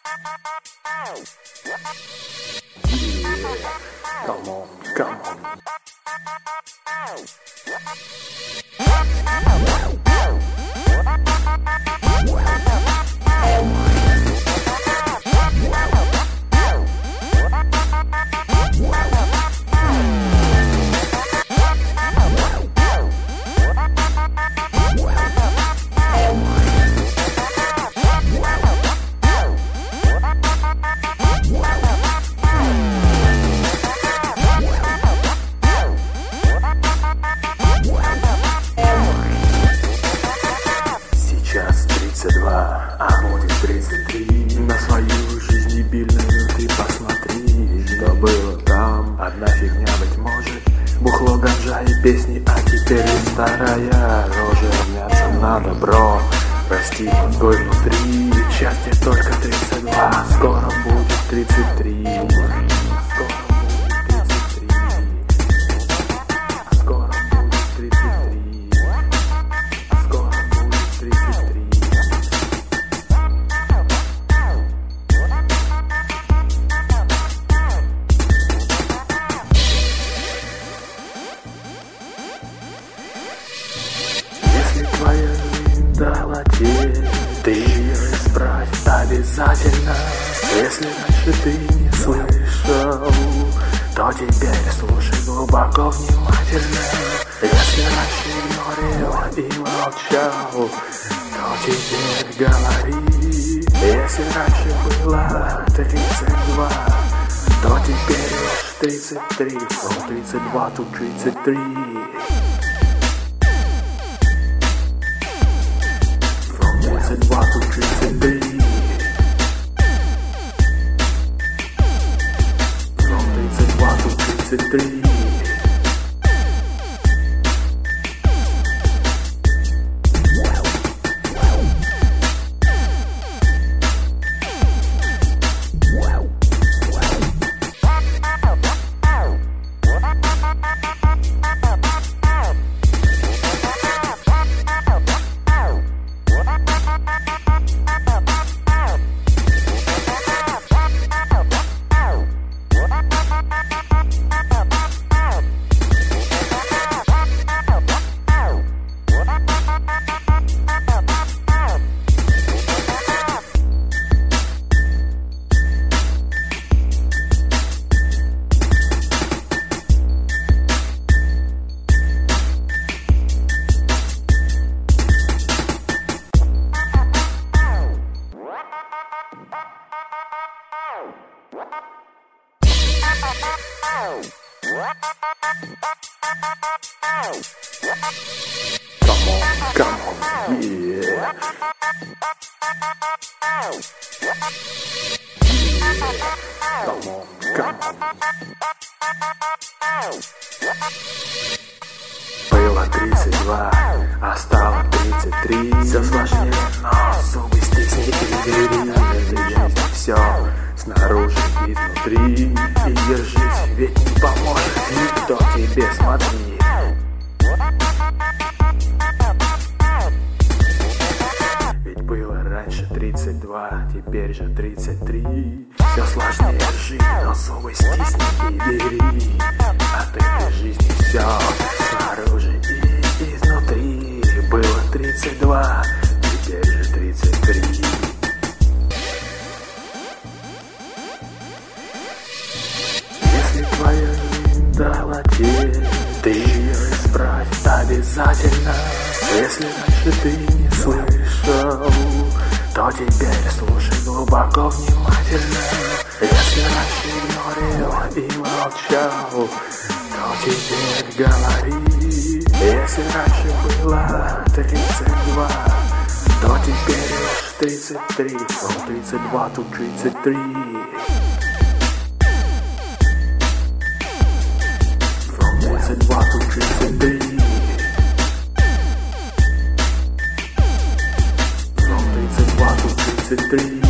Come on, come on. Сейчас 32, а будет 33. На свою жизнь дебильную ты посмотри. Что было там? Одна фигня, быть может. Бухло, ганджа и песни, а теперь и старая рожа. Равняться надо, бро. Прости, мозгой внутри. Счастье только 32, скоро будет 33. Если твоя жизнь дала тебе, ты ее исправь обязательно. Если раньше ты не слышал, то теперь слушай глубоко, внимательно. Если раньше игнорил и молчал, то теперь говори. Если раньше было 32, то теперь уж 33. From 32 to 33. From 32 to 33. From 32 to 33. Come on, yeah. Come on, come on. Было 32, а стало 33. Все сложнее, но зубы стисни и бери. Все снаружи и изнутри. И держись, ведь не поможет никто тебе, смотри. Ведь было раньше 32, теперь же 33. Все сложнее жить, но зубы стисни и бери. От этой жизни все снаружи и изнутри. Было 32, теперь же 33. Если твоя жизнь дала тебе, ты ее исправь обязательно. Если раньше ты не слышал, то теперь слушай глубоко, внимательно. Если раньше игнорил и молчал, то теперь говори. Если раньше было 32, то теперь уж 33. From 32 to 33. From 32 to 33. From 32 to 33.